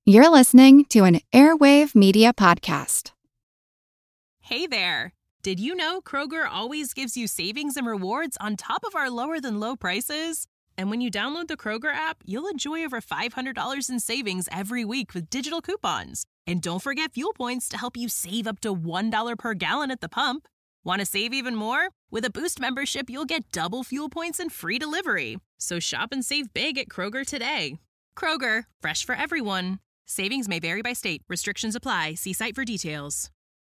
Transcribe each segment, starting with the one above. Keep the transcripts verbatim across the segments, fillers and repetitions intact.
You're listening to an Airwave Media Podcast. Hey there! Did you know Kroger always gives you savings and rewards on top of our lower-than-low prices? And when you download the Kroger app, you'll enjoy over five hundred dollars in savings every week with digital coupons. And don't forget fuel points to help you save up to one dollar per gallon at the pump. Want to save even more? With a Boost membership, you'll get double fuel points and free delivery. So shop and save big at Kroger today. Kroger, fresh for everyone. Savings may vary by state. Restrictions apply. See site for details.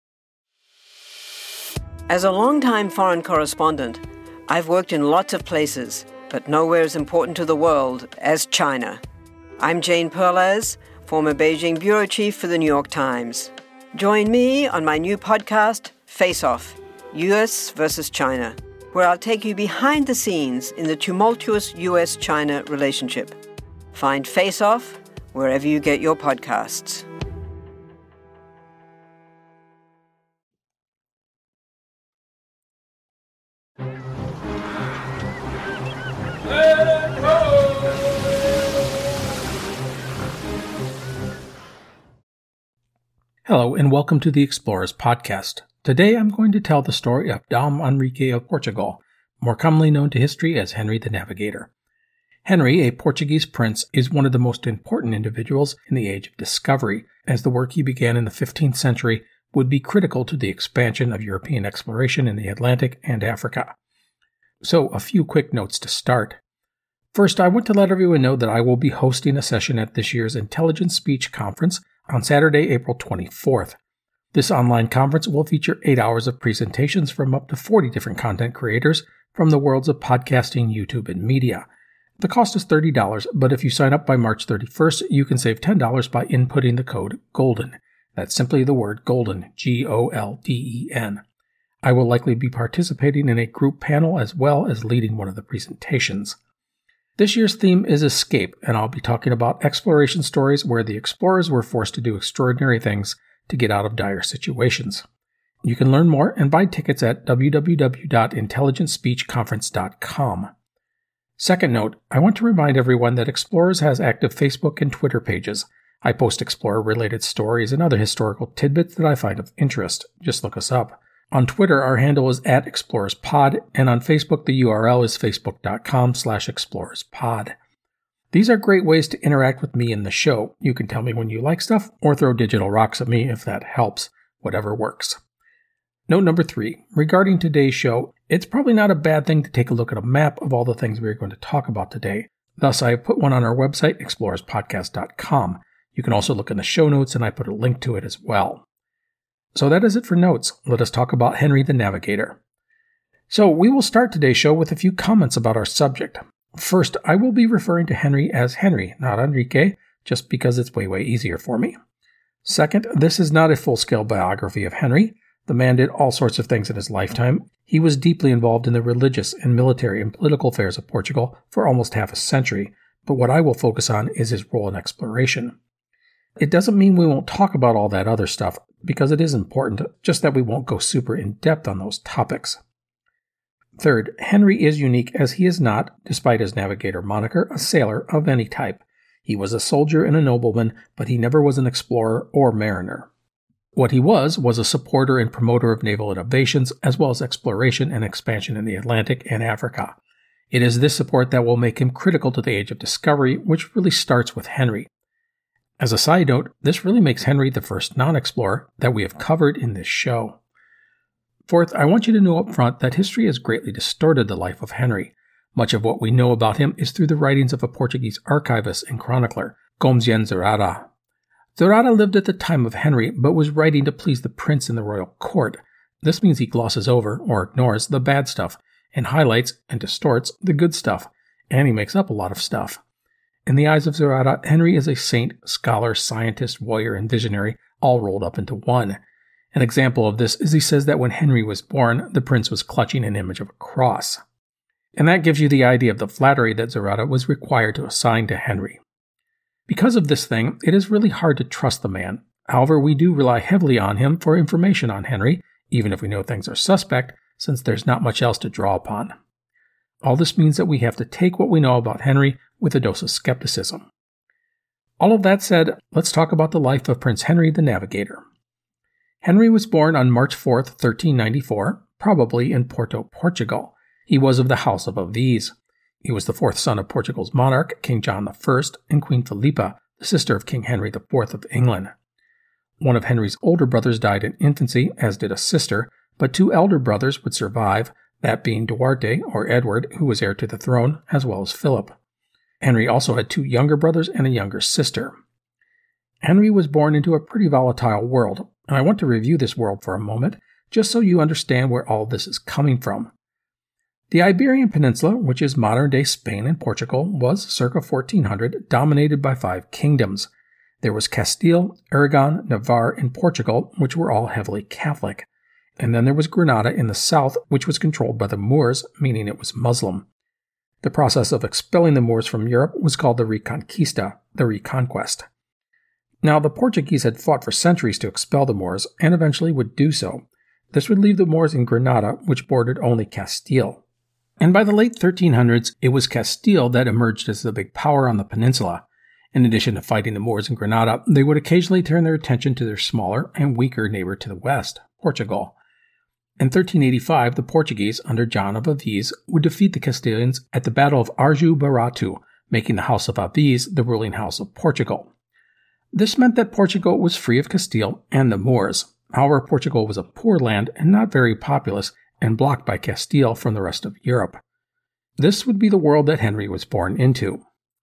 As a longtime foreign correspondent, I've worked in lots of places, but nowhere as important to the world as China. I'm Jane Perlez, former Beijing bureau chief for the New York Times. Join me on my new podcast, Face Off, U S versus China, where I'll take you behind the scenes in the tumultuous U S China relationship. Find Face Off wherever you get your podcasts. Hello, and welcome to the Explorers Podcast. Today I'm going to tell the story of Dom Henrique of Portugal, more commonly known to history as Henry the Navigator. Henry, a Portuguese prince, is one of the most important individuals in the Age of Discovery, as the work he began in the fifteenth century would be critical to the expansion of European exploration in the Atlantic and Africa. So, a few quick notes to start. First, I want to let everyone know that I will be hosting a session at this year's Intelligent Speech Conference on Saturday, April twenty-fourth. This online conference will feature eight hours of presentations from up to forty different content creators from the worlds of podcasting, YouTube, and media. The cost is thirty dollars, but if you sign up by March thirty-first, you can save ten dollars by inputting the code GOLDEN. That's simply the word GOLDEN, G O L D E N. I will likely be participating in a group panel as well as leading one of the presentations. This year's theme is Escape, and I'll be talking about exploration stories where the explorers were forced to do extraordinary things to get out of dire situations. You can learn more and buy tickets at w w w dot intelligent speech conference dot com. Second note, I want to remind everyone that Explorers has active Facebook and Twitter pages. I post Explorer-related stories and other historical tidbits that I find of interest. Just look us up. On Twitter, our handle is at ExplorersPod, and on Facebook, the U R L is facebook.com slash ExplorersPod. These are great ways to interact with me in the show. You can tell me when you like stuff, or throw digital rocks at me if that helps. Whatever works. Note number three, regarding today's show, it's probably not a bad thing to take a look at a map of all the things we are going to talk about today. Thus, I have put one on our website, explorers podcast dot com. You can also look in the show notes, and I put a link to it as well. So that is it for notes. Let us talk about Henry the Navigator. So we will start today's show with a few comments about our subject. First, I will be referring to Henry as Henry, not Henrique, just because it's way, way easier for me. Second, this is not a full-scale biography of Henry. The man did all sorts of things in his lifetime. He was deeply involved in the religious and military and political affairs of Portugal for almost half a century, but what I will focus on is his role in exploration. It doesn't mean we won't talk about all that other stuff, because it is important, just that we won't go super in-depth on those topics. Third, Henry is unique as he is not, despite his navigator moniker, a sailor of any type. He was a soldier and a nobleman, but he never was an explorer or mariner. What he was, was a supporter and promoter of naval innovations, as well as exploration and expansion in the Atlantic and Africa. It is this support that will make him critical to the Age of Discovery, which really starts with Henry. As a side note, this really makes Henry the first non-explorer that we have covered in this show. Fourth, I want you to know up front that history has greatly distorted the life of Henry. Much of what we know about him is through the writings of a Portuguese archivist and chronicler, Gomes Yen Zurada. Zurada lived at the time of Henry, but was writing to please the prince in the royal court. This means he glosses over, or ignores, the bad stuff, and highlights and distorts the good stuff, and he makes up a lot of stuff. In the eyes of Zurada, Henry is a saint, scholar, scientist, warrior, and visionary, all rolled up into one. An example of this is he says that when Henry was born, the prince was clutching an image of a cross. And that gives you the idea of the flattery that Zurada was required to assign to Henry. Because of this thing, it is really hard to trust the man. However, we do rely heavily on him for information on Henry, even if we know things are suspect, since there's not much else to draw upon. All this means that we have to take what we know about Henry with a dose of skepticism. All of that said, let's talk about the life of Prince Henry the Navigator. Henry was born on March fourth, thirteen ninety-four, probably in Porto, Portugal. He was of the House of Aviz. He was the fourth son of Portugal's monarch, King John the First, and Queen Philippa, the sister of King Henry the Fourth of England. One of Henry's older brothers died in infancy, as did a sister, but two elder brothers would survive, that being Duarte, or Edward, who was heir to the throne, as well as Philip. Henry also had two younger brothers and a younger sister. Henry was born into a pretty volatile world, and I want to review this world for a moment, just so you understand where all this is coming from. The Iberian Peninsula, which is modern-day Spain and Portugal, was, circa fourteen hundred, dominated by five kingdoms. There was Castile, Aragon, Navarre, and Portugal, which were all heavily Catholic. And then there was Granada in the south, which was controlled by the Moors, meaning it was Muslim. The process of expelling the Moors from Europe was called the Reconquista, the Reconquest. Now, the Portuguese had fought for centuries to expel the Moors, and eventually would do so. This would leave the Moors in Granada, which bordered only Castile. And by the late thirteen hundreds, it was Castile that emerged as the big power on the peninsula. In addition to fighting the Moors in Granada, they would occasionally turn their attention to their smaller and weaker neighbor to the west, Portugal. In thirteen eighty-five, the Portuguese, under John of Aviz, would defeat the Castilians at the Battle of Arjú-Baratu, making the House of Aviz the ruling house of Portugal. This meant that Portugal was free of Castile and the Moors. However, Portugal was a poor land and not very populous, and blocked by Castile from the rest of Europe. This would be the world that Henry was born into.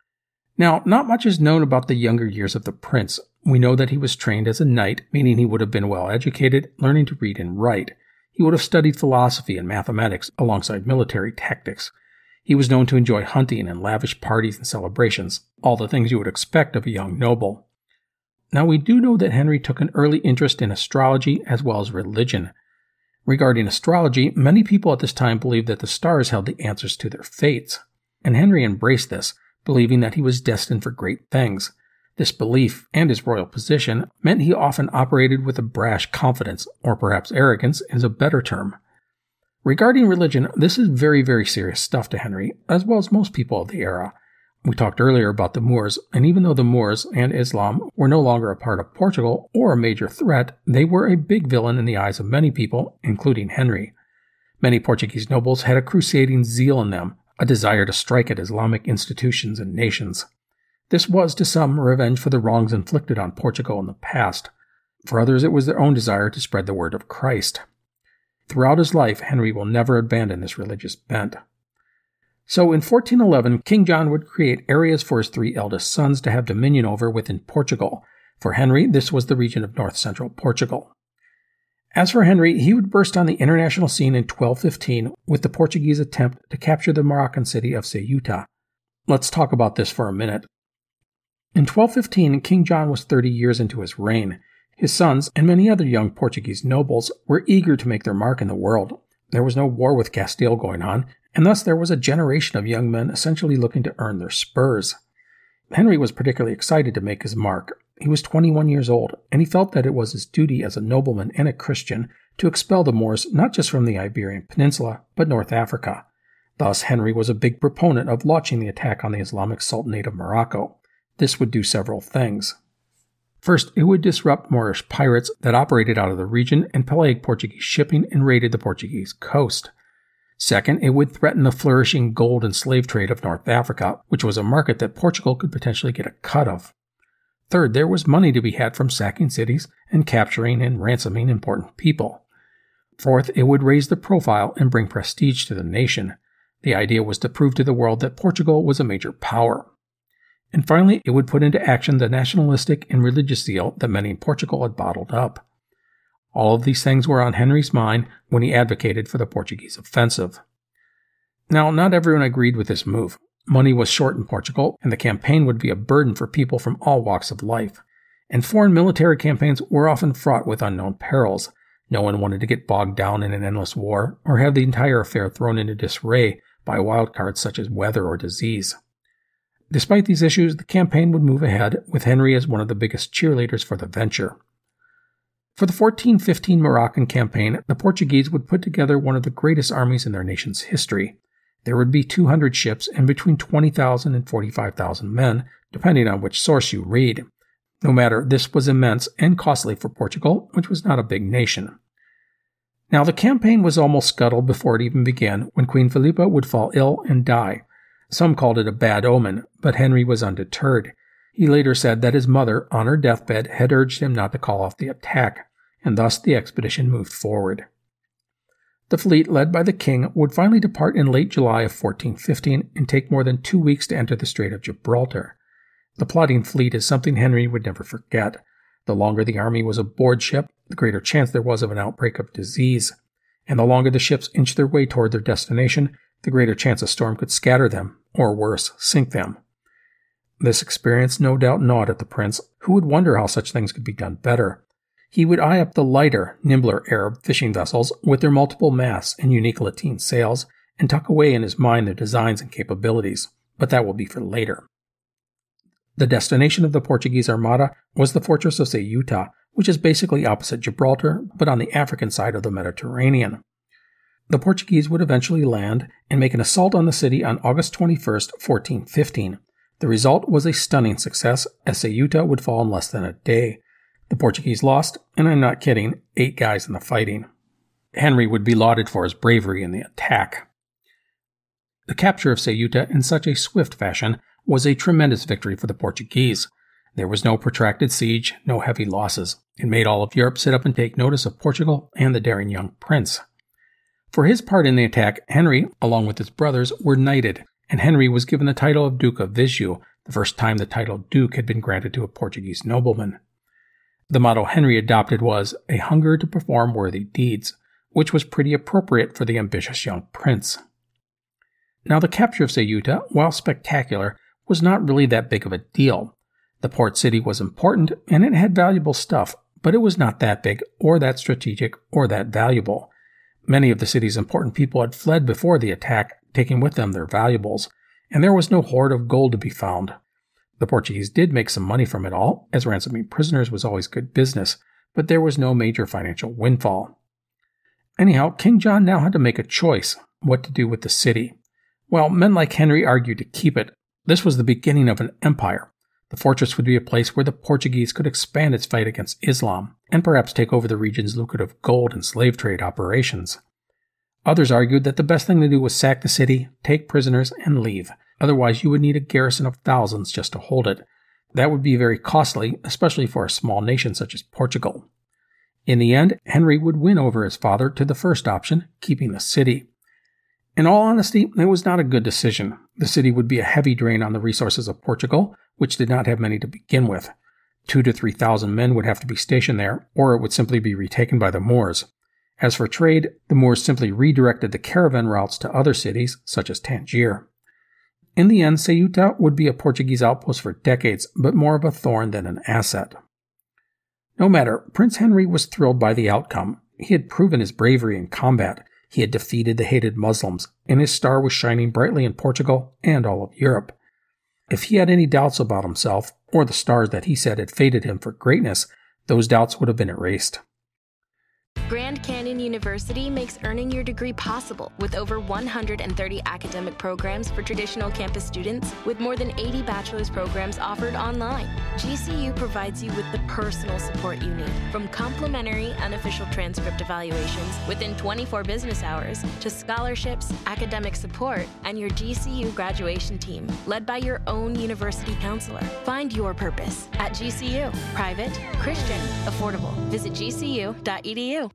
Now, not much is known about the younger years of the prince. We know that he was trained as a knight, meaning he would have been well educated, learning to read and write. He would have studied philosophy and mathematics alongside military tactics. He was known to enjoy hunting and lavish parties and celebrations, all the things you would expect of a young noble. Now, we do know that Henry took an early interest in astrology as well as religion. Regarding astrology, many people at this time believed that the stars held the answers to their fates, and Henry embraced this, believing that he was destined for great things. This belief, and his royal position, meant he often operated with a brash confidence, or perhaps arrogance is a better term. Regarding religion, this is very, very serious stuff to Henry, as well as most people of the era. We talked earlier about the Moors, and even though the Moors and Islam were no longer a part of Portugal or a major threat, they were a big villain in the eyes of many people, including Henry. Many Portuguese nobles had a crusading zeal in them, a desire to strike at Islamic institutions and nations. This was, to some, revenge for the wrongs inflicted on Portugal in the past. For others, it was their own desire to spread the word of Christ. Throughout his life, Henry will never abandon this religious bent. So in fourteen eleven, King John would create areas for his three eldest sons to have dominion over within Portugal. For Henry, this was the region of north-central Portugal. As for Henry, he would burst on the international scene in twelve fifteen with the Portuguese attempt to capture the Moroccan city of Ceuta. Let's talk about this for a minute. In twelve fifteen, King John was thirty years into his reign. His sons, and many other young Portuguese nobles, were eager to make their mark in the world. There was no war with Castile going on, and thus there was a generation of young men essentially looking to earn their spurs. Henry was particularly excited to make his mark. He was twenty-one years old, and he felt that it was his duty as a nobleman and a Christian to expel the Moors not just from the Iberian Peninsula, but North Africa. Thus, Henry was a big proponent of launching the attack on the Islamic Sultanate of Morocco. This would do several things. First, it would disrupt Moorish pirates that operated out of the region and plagued Portuguese shipping and raided the Portuguese coast. Second, it would threaten the flourishing gold and slave trade of North Africa, which was a market that Portugal could potentially get a cut of. Third, there was money to be had from sacking cities and capturing and ransoming important people. Fourth, it would raise the profile and bring prestige to the nation. The idea was to prove to the world that Portugal was a major power. And finally, it would put into action the nationalistic and religious zeal that many in Portugal had bottled up. All of these things were on Henry's mind when he advocated for the Portuguese offensive. Now, not everyone agreed with this move. Money was short in Portugal, and the campaign would be a burden for people from all walks of life. And foreign military campaigns were often fraught with unknown perils. No one wanted to get bogged down in an endless war, or have the entire affair thrown into disarray by wildcards such as weather or disease. Despite these issues, the campaign would move ahead, with Henry as one of the biggest cheerleaders for the venture. For the fourteen fifteen Moroccan campaign, the Portuguese would put together one of the greatest armies in their nation's history. There would be two hundred ships and between twenty thousand and forty-five thousand men depending on which source you read. No matter, this was immense and costly for Portugal, which was not a big nation. Now, the campaign was almost scuttled before it even began, when Queen Philippa would fall ill and die. Some called it a bad omen, but Henry was undeterred. He later said that his mother, on her deathbed, had urged him not to call off the attack, and thus the expedition moved forward. The fleet, led by the king, would finally depart in late July of fourteen fifteen and take more than two weeks to enter the Strait of Gibraltar. The plotting fleet is something Henry would never forget. The longer the army was aboard ship, the greater chance there was of an outbreak of disease. And the longer the ships inched their way toward their destination, the greater chance a storm could scatter them, or worse, sink them. This experience no doubt gnawed at the prince, who would wonder how such things could be done better. He would eye up the lighter, nimbler Arab fishing vessels with their multiple masts and unique lateen sails, and tuck away in his mind their designs and capabilities. But that will be for later. The destination of the Portuguese Armada was the fortress of Ceuta, which is basically opposite Gibraltar, but on the African side of the Mediterranean. The Portuguese would eventually land and make an assault on the city on August twenty-first, fourteen fifteen. The result was a stunning success, as Ceuta would fall in less than a day. The Portuguese lost, and I'm not kidding, eight guys in the fighting. Henry would be lauded for his bravery in the attack. The capture of Ceuta in such a swift fashion was a tremendous victory for the Portuguese. There was no protracted siege, no heavy losses. It made all of Europe sit up and take notice of Portugal and the daring young prince. For his part in the attack, Henry, along with his brothers, were knighted, and Henry was given the title of Duke of Viseu, the first time the title Duke had been granted to a Portuguese nobleman. The motto Henry adopted was, "A hunger to perform worthy deeds," which was pretty appropriate for the ambitious young prince. Now, the capture of Ceuta, while spectacular, was not really that big of a deal. The port city was important, and it had valuable stuff, but it was not that big, or that strategic, or that valuable. Many of the city's important people had fled before the attack, taking with them their valuables, and there was no hoard of gold to be found. The Portuguese did make some money from it all, as ransoming prisoners was always good business, but there was no major financial windfall. Anyhow, King John now had to make a choice, what to do with the city. While men like Henry argued to keep it, this was the beginning of an empire. The fortress would be a place where the Portuguese could expand its fight against Islam, and perhaps take over the region's lucrative gold and slave trade operations. Others argued that the best thing to do was sack the city, take prisoners, and leave. Otherwise, you would need a garrison of thousands just to hold it. That would be very costly, especially for a small nation such as Portugal. In the end, Henry would win over his father to the first option, keeping the city. In all honesty, it was not a good decision. The city would be a heavy drain on the resources of Portugal, which did not have many to begin with. Two to three thousand men would have to be stationed there, or it would simply be retaken by the Moors. As for trade, the Moors simply redirected the caravan routes to other cities, such as Tangier. In the end, Ceuta would be a Portuguese outpost for decades, but more of a thorn than an asset. No matter, Prince Henry was thrilled by the outcome. He had proven his bravery in combat. He had defeated the hated Muslims, and his star was shining brightly in Portugal and all of Europe. If he had any doubts about himself, or the stars that he said had fated him for greatness, those doubts would have been erased. Grand Canyon University makes earning your degree possible with over one hundred thirty academic programs for traditional campus students, with more than eighty bachelor's programs offered online. G C U provides you with the personal support you need, from complimentary unofficial transcript evaluations within twenty-four business hours to scholarships, academic support, and your G C U graduation team, led by your own university counselor. Find your purpose at G C U. Private, Christian, affordable. Visit G C U dot E D U.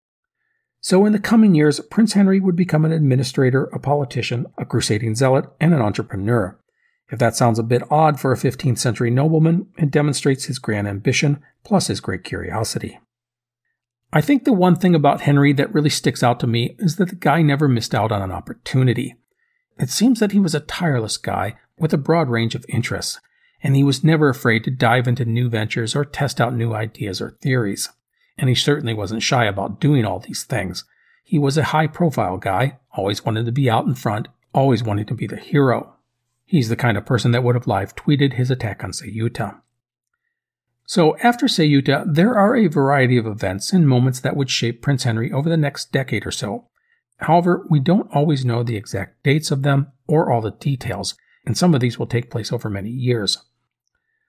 So in the coming years, Prince Henry would become an administrator, a politician, a crusading zealot, and an entrepreneur. If that sounds a bit odd for a fifteenth century nobleman, it demonstrates his grand ambition, plus his great curiosity. I think the one thing about Henry that really sticks out to me is that the guy never missed out on an opportunity. It seems that he was a tireless guy with a broad range of interests, and he was never afraid to dive into new ventures or test out new ideas or theories. And he certainly wasn't shy about doing all these things. He was a high-profile guy, always wanted to be out in front, always wanted to be the hero. He's the kind of person that would have live-tweeted his attack on Ceuta. So after Ceuta, there are a variety of events and moments that would shape Prince Henry over the next decade or so. However, we don't always know the exact dates of them or all the details, and some of these will take place over many years.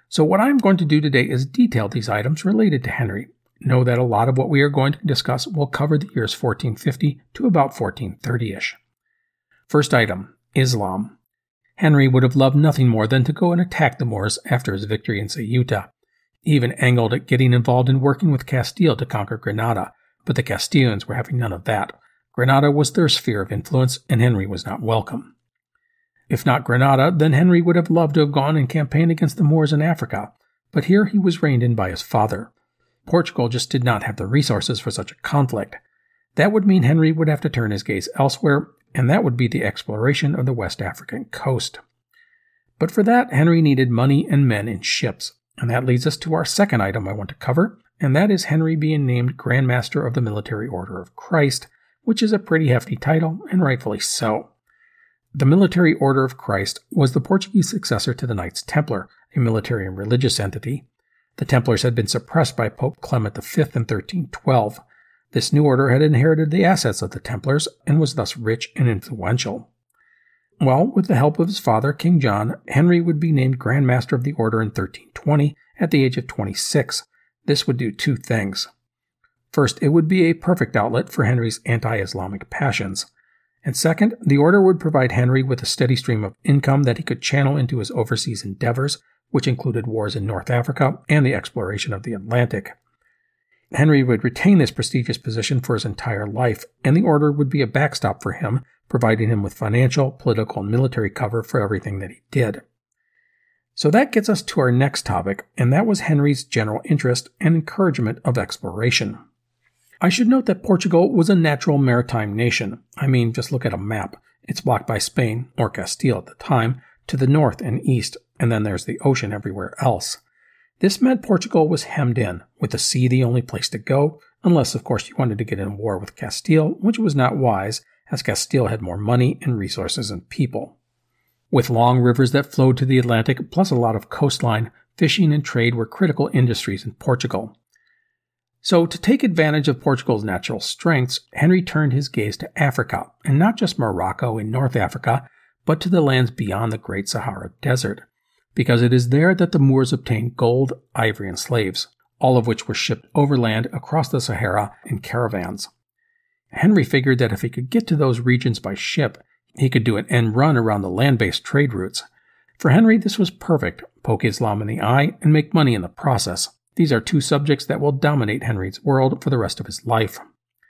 So what I'm going to do today is detail these items related to Henry. Know that a lot of what we are going to discuss will cover the years fourteen fifty to about fourteen thirty-ish. First item, Islam. Henry would have loved nothing more than to go and attack the Moors after his victory in Ceuta. He even angled at getting involved in working with Castile to conquer Granada, but the Castilians were having none of that. Granada was their sphere of influence, and Henry was not welcome. If not Granada, then Henry would have loved to have gone and campaigned against the Moors in Africa, but here he was reined in by his father. Portugal just did not have the resources for such a conflict. That would mean Henry would have to turn his gaze elsewhere, and that would be the exploration of the West African coast. But for that, Henry needed money and men in ships, and that leads us to our second item I want to cover, and that is Henry being named Grand Master of the Military Order of Christ, which is a pretty hefty title, and rightfully so. The Military Order of Christ was the Portuguese successor to the Knights Templar, a military and religious entity. The Templars had been suppressed by Pope Clement the Fifth in thirteen twelve. This new order had inherited the assets of the Templars and was thus rich and influential. Well, with the help of his father, King John, Henry would be named Grand Master of the Order in thirteen twenty at the age of twenty-six. This would do two things. First, it would be a perfect outlet for Henry's anti-Islamic passions. And second, the order would provide Henry with a steady stream of income that he could channel into his overseas endeavors, which included wars in North Africa and the exploration of the Atlantic. Henry would retain this prestigious position for his entire life, and the order would be a backstop for him, providing him with financial, political, and military cover for everything that he did. So that gets us to our next topic, and that was Henry's general interest and encouragement of exploration. I should note that Portugal was a natural maritime nation. I mean, just look at a map. It's blocked by Spain, or Castile at the time, to the north and east, and then there's the ocean everywhere else. This meant Portugal was hemmed in, with the sea the only place to go, unless of course you wanted to get in war with Castile, which was not wise, as Castile had more money and resources and people. With long rivers that flowed to the Atlantic, plus a lot of coastline, fishing and trade were critical industries in Portugal. So to take advantage of Portugal's natural strengths, Henry turned his gaze to Africa, and not just Morocco in North Africa, but to the lands beyond the Great Sahara Desert, because it is there that the Moors obtained gold, ivory, and slaves, all of which were shipped overland across the Sahara in caravans. Henry figured that if he could get to those regions by ship, he could do an end run around the land-based trade routes. For Henry, this was perfect: poke Islam in the eye and make money in the process. These are two subjects that will dominate Henry's world for the rest of his life.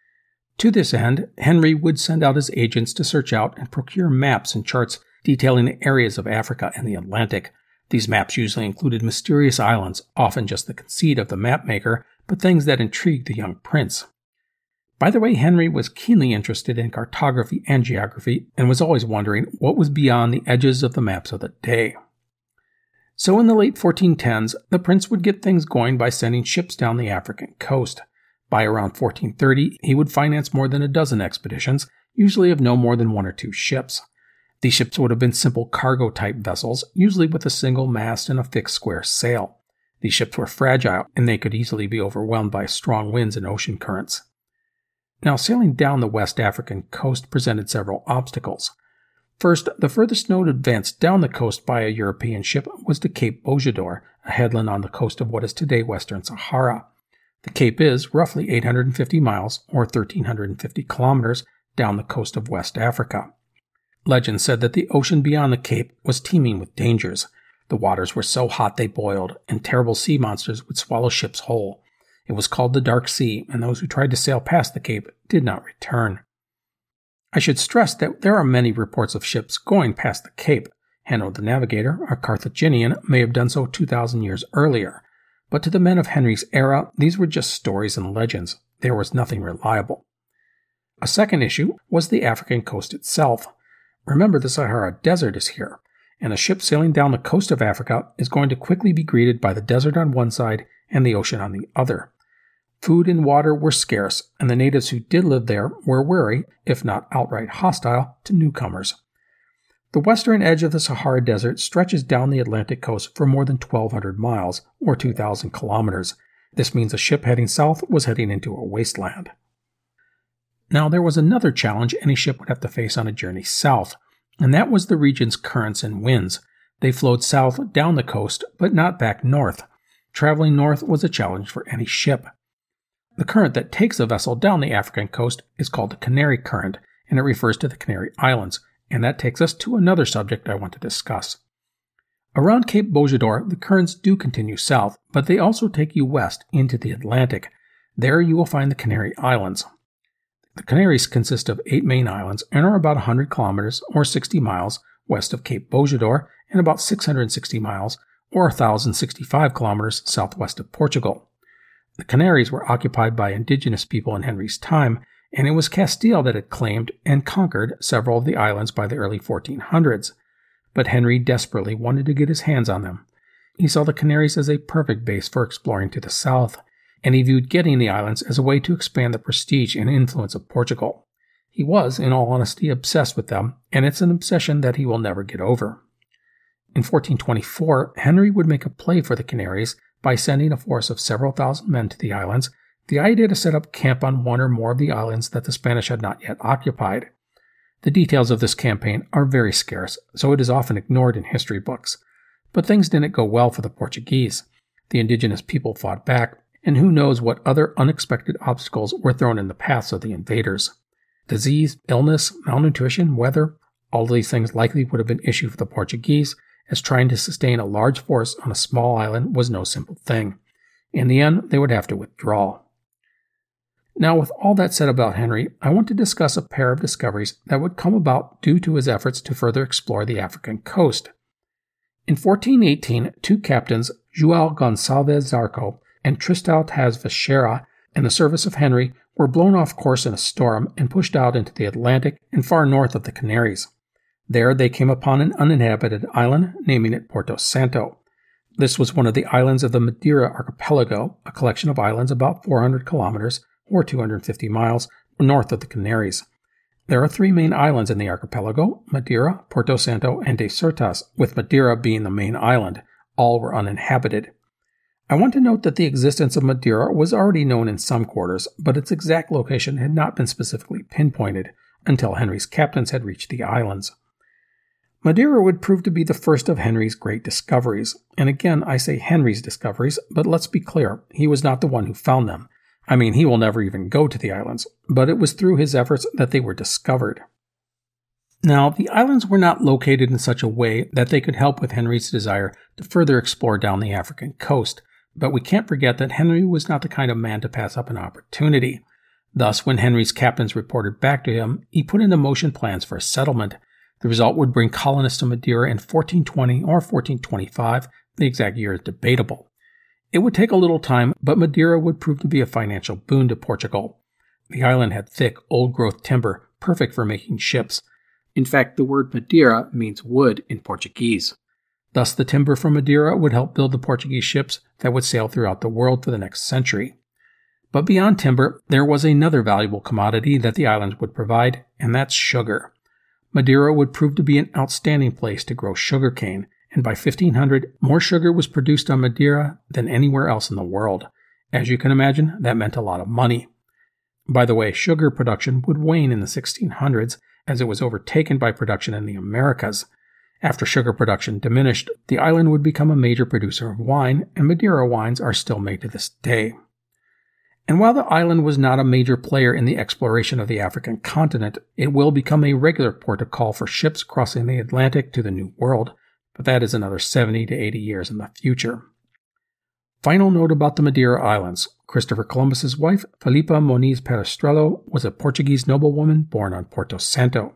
To this end, Henry would send out his agents to search out and procure maps and charts detailing the areas of Africa and the Atlantic. These maps usually included mysterious islands, often just the conceit of the mapmaker, but things that intrigued the young prince. By the way, Henry was keenly interested in cartography and geography, and was always wondering what was beyond the edges of the maps of the day. So in the late fourteen tens, the prince would get things going by sending ships down the African coast. By around fourteen thirty, he would finance more than a dozen expeditions, usually of no more than one or two ships. These ships would have been simple cargo-type vessels, usually with a single mast and a fixed square sail. These ships were fragile, and they could easily be overwhelmed by strong winds and ocean currents. Now, sailing down the West African coast presented several obstacles. First, the furthest known advance down the coast by a European ship was to Cape Bojador, a headland on the coast of what is today Western Sahara. The cape is roughly eight hundred fifty miles, or one thousand three hundred fifty kilometers, down the coast of West Africa. Legend said that the ocean beyond the cape was teeming with dangers. The waters were so hot they boiled, and terrible sea monsters would swallow ships whole. It was called the Dark Sea, and those who tried to sail past the cape did not return. I should stress that there are many reports of ships going past the cape. Hanno the Navigator, a Carthaginian, may have done so two thousand years earlier. But to the men of Henry's era, these were just stories and legends. There was nothing reliable. A second issue was the African coast itself. Remember, the Sahara Desert is here, and a ship sailing down the coast of Africa is going to quickly be greeted by the desert on one side and the ocean on the other. Food and water were scarce, and the natives who did live there were wary, if not outright hostile, to newcomers. The western edge of the Sahara Desert stretches down the Atlantic coast for more than twelve hundred miles, or two thousand kilometers. This means a ship heading south was heading into a wasteland. Now, there was another challenge any ship would have to face on a journey south, and that was the region's currents and winds. They flowed south down the coast, but not back north. Traveling north was a challenge for any ship. The current that takes a vessel down the African coast is called the Canary Current, and it refers to the Canary Islands, and that takes us to another subject I want to discuss. Around Cape Bojador, the currents do continue south, but they also take you west into the Atlantic. There you will find the Canary Islands. The Canaries consist of eight main islands and are about one hundred kilometers or sixty miles west of Cape Bojador and about six hundred sixty miles or one thousand sixty-five kilometers southwest of Portugal. The Canaries were occupied by indigenous people in Henry's time, and it was Castile that had claimed and conquered several of the islands by the early fourteen hundreds. But Henry desperately wanted to get his hands on them. He saw the Canaries as a perfect base for exploring to the south, and he viewed getting the islands as a way to expand the prestige and influence of Portugal. He was, in all honesty, obsessed with them, and it's an obsession that he will never get over. In fourteen twenty-four, Henry would make a play for the Canaries by sending a force of several thousand men to the islands, the idea to set up camp on one or more of the islands that the Spanish had not yet occupied. The details of this campaign are very scarce, so it is often ignored in history books. But things didn't go well for the Portuguese. The indigenous people fought back, and who knows what other unexpected obstacles were thrown in the paths of the invaders. Disease, illness, malnutrition, weather, all of these things likely would have been an issue for the Portuguese, as trying to sustain a large force on a small island was no simple thing. In the end, they would have to withdraw. Now, with all that said about Henry, I want to discuss a pair of discoveries that would come about due to his efforts to further explore the African coast. In fourteen eighteen, two captains, João Gonçalves Zarco and Tristão das Vacheira, in the service of Henry, were blown off course in a storm and pushed out into the Atlantic and far north of the Canaries. There they came upon an uninhabited island, naming it Porto Santo. This was one of the islands of the Madeira archipelago, a collection of islands about four hundred kilometers or two hundred fifty miles north of the Canaries. There are three main islands in the archipelago, Madeira, Porto Santo, and de Sertas, with Madeira being the main island. All were uninhabited. I want to note that the existence of Madeira was already known in some quarters, but its exact location had not been specifically pinpointed until Henry's captains had reached the islands. Madeira would prove to be the first of Henry's great discoveries, and again I say Henry's discoveries, but let's be clear, he was not the one who found them. I mean, he will never even go to the islands, but it was through his efforts that they were discovered. Now, the islands were not located in such a way that they could help with Henry's desire to further explore down the African coast, but we can't forget that Henry was not the kind of man to pass up an opportunity. Thus, when Henry's captains reported back to him, he put into motion plans for a settlement. The result would bring colonists to Madeira in fourteen twenty or fourteen twenty-five, the exact year is debatable. It would take a little time, but Madeira would prove to be a financial boon to Portugal. The island had thick, old-growth timber, perfect for making ships. In fact, the word Madeira means wood in Portuguese. Thus, the timber from Madeira would help build the Portuguese ships that would sail throughout the world for the next century. But beyond timber, there was another valuable commodity that the islands would provide, and that's sugar. Madeira would prove to be an outstanding place to grow sugarcane, and by fifteen hundred, more sugar was produced on Madeira than anywhere else in the world. As you can imagine, that meant a lot of money. By the way, sugar production would wane in the sixteen hundreds as it was overtaken by production in the Americas. After sugar production diminished, the island would become a major producer of wine, and Madeira wines are still made to this day. And while the island was not a major player in the exploration of the African continent, it will become a regular port of call for ships crossing the Atlantic to the New World, but that is another seventy to eighty years in the future. Final note about the Madeira Islands. Christopher Columbus's wife, Filipa Moniz Perestrello, was a Portuguese noblewoman born on Porto Santo.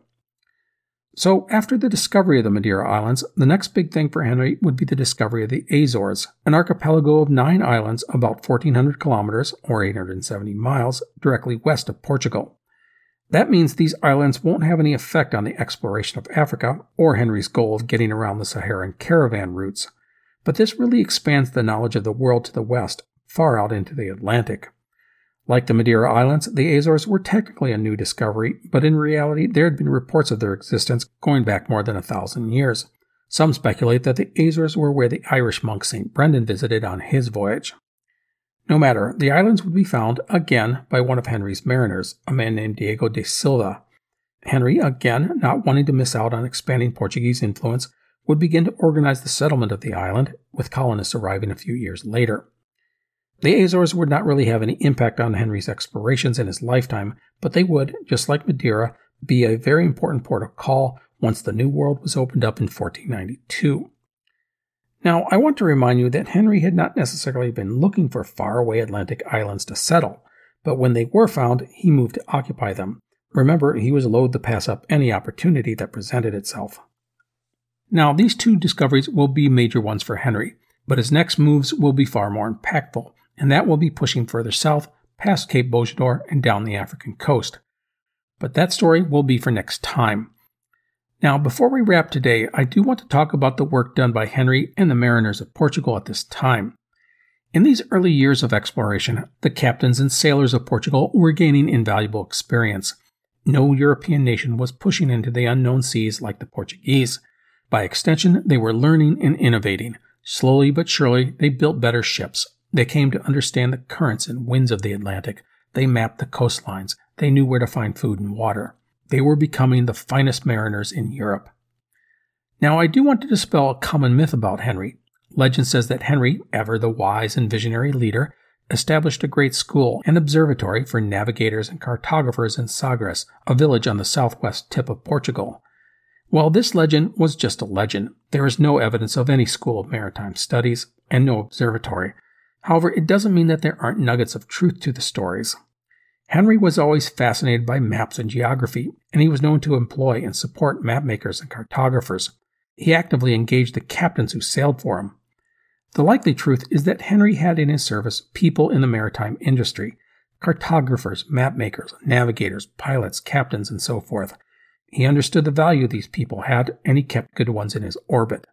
So, after the discovery of the Madeira Islands, the next big thing for Henry would be the discovery of the Azores, an archipelago of nine islands about fourteen hundred kilometers, or eight hundred seventy miles, directly west of Portugal. That means these islands won't have any effect on the exploration of Africa, or Henry's goal of getting around the Saharan caravan routes. But this really expands the knowledge of the world to the west, far out into the Atlantic. Like the Madeira Islands, the Azores were technically a new discovery, but in reality there had been reports of their existence going back more than a thousand years. Some speculate that the Azores were where the Irish monk Saint Brendan visited on his voyage. No matter, the islands would be found, again, by one of Henry's mariners, a man named Diego de Silva. Henry, again, not wanting to miss out on expanding Portuguese influence, would begin to organize the settlement of the island, with colonists arriving a few years later. The Azores would not really have any impact on Henry's explorations in his lifetime, but they would, just like Madeira, be a very important port of call once the New World was opened up in fourteen ninety-two. Now, I want to remind you that Henry had not necessarily been looking for faraway Atlantic islands to settle, but when they were found, he moved to occupy them. Remember, he was loath to pass up any opportunity that presented itself. Now, these two discoveries will be major ones for Henry, but his next moves will be far more impactful, and that will be pushing further south, past Cape Bojador and down the African coast. But that story will be for next time. Now, before we wrap today, I do want to talk about the work done by Henry and the mariners of Portugal at this time. In these early years of exploration, the captains and sailors of Portugal were gaining invaluable experience. No European nation was pushing into the unknown seas like the Portuguese. By extension, they were learning and innovating. Slowly but surely, they built better ships. They came to understand the currents and winds of the Atlantic. They mapped the coastlines. They knew where to find food and water. They were becoming the finest mariners in Europe. Now, I do want to dispel a common myth about Henry. Legend says that Henry, ever the wise and visionary leader, established a great school and observatory for navigators and cartographers in Sagres, a village on the southwest tip of Portugal. Well, this legend was just a legend. There is no evidence of any school of maritime studies and no observatory. However, it doesn't mean that there aren't nuggets of truth to the stories. Henry was always fascinated by maps and geography, and he was known to employ and support mapmakers and cartographers. He actively engaged the captains who sailed for him. The likely truth is that Henry had in his service people in the maritime industry, cartographers, mapmakers, navigators, pilots, captains, and so forth. He understood the value these people had, and he kept good ones in his orbit.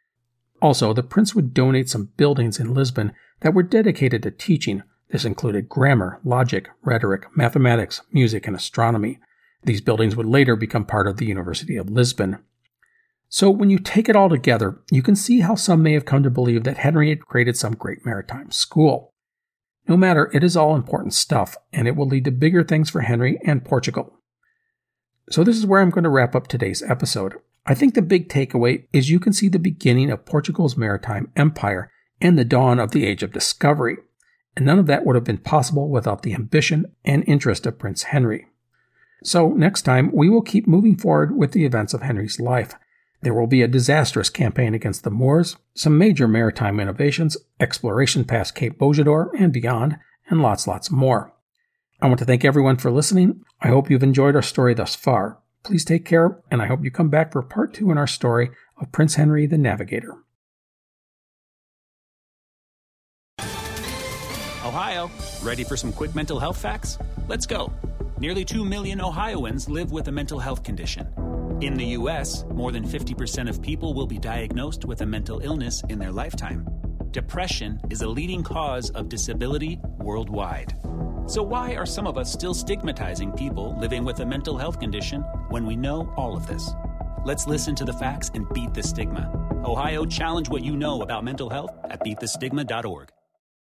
Also, the prince would donate some buildings in Lisbon that were dedicated to teaching. This included grammar, logic, rhetoric, mathematics, music, and astronomy. These buildings would later become part of the University of Lisbon. So when you take it all together, you can see how some may have come to believe that Henry had created some great maritime school. No matter, it is all important stuff, and it will lead to bigger things for Henry and Portugal. So this is where I'm going to wrap up today's episode. I think the big takeaway is you can see the beginning of Portugal's maritime empire and the dawn of the Age of Discovery. And none of that would have been possible without the ambition and interest of Prince Henry. So next time, we will keep moving forward with the events of Henry's life. There will be a disastrous campaign against the Moors, some major maritime innovations, exploration past Cape Bojador and beyond, and lots, lots more. I want to thank everyone for listening. I hope you've enjoyed our story thus far. Please take care, and I hope you come back for part two in our story of Prince Henry the Navigator. Ohio, ready for some quick mental health facts? Let's go. Nearly two million Ohioans live with a mental health condition. In the U S, more than fifty percent of people will be diagnosed with a mental illness in their lifetime. Depression is a leading cause of disability worldwide. So why are some of us still stigmatizing people living with a mental health condition when we know all of this? Let's listen to the facts and beat the stigma. Ohio, challenge what you know about mental health at beat the stigma dot org.